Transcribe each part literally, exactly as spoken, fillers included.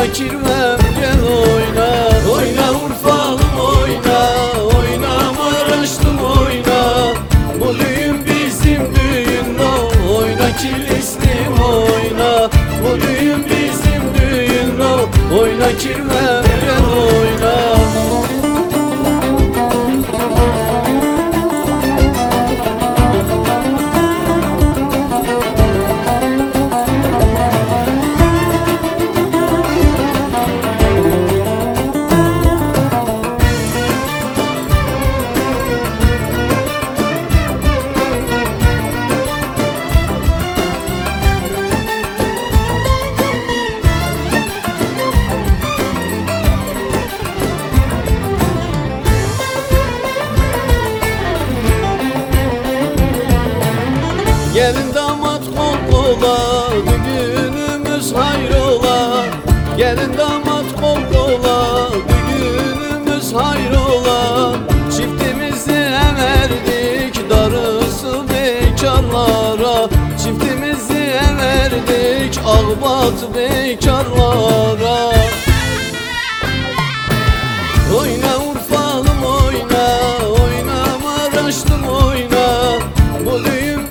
oyna kirvem gel oyna. Oyna Urfalım oyna, oyna Maraşlım oyna. Bu düğün bizim düğün o, oyna Kilislim oyna. Bu düğün bizim düğün o, oyna kirvem gel oyna. Gelin damat kol kola, düğünümüz hayrola. Gelin damat kol kola, düğünümüz hayrola. Çiftimizi everdik, darısı bekarlara. Çiftimizi everdik, ağbat bekarlara. Oyna Urfalım oyna, oyna Maraşlım oyna. Bu düğün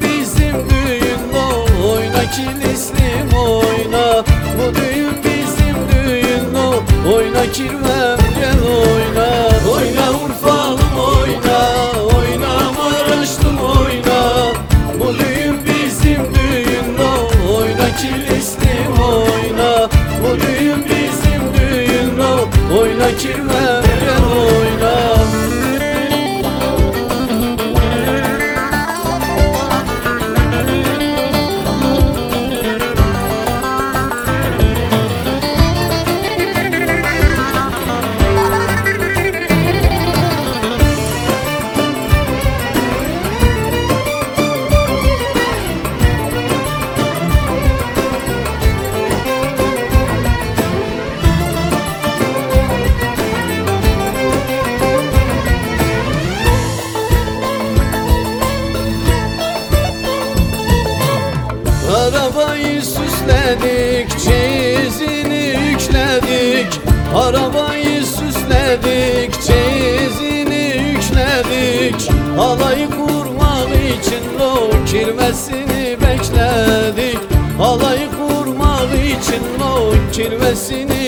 Kilislim oyna. Bu düğün bizim düğün o, oyna kirvem gel oyna. Oyna Urfalım oyna, oyna Maraşlım oyna. Bu düğün bizim düğün o, oyna Kilislim oyna. Bu düğün bizim düğün o, oyna kirvem gel oyna. Arabayı süsledik, çeyizini yükledik. Arabayı süsledik, çeyizini yükledik. Halayı kurmak için o kirvesini bekledik. Halayı kurmak için o kirvesini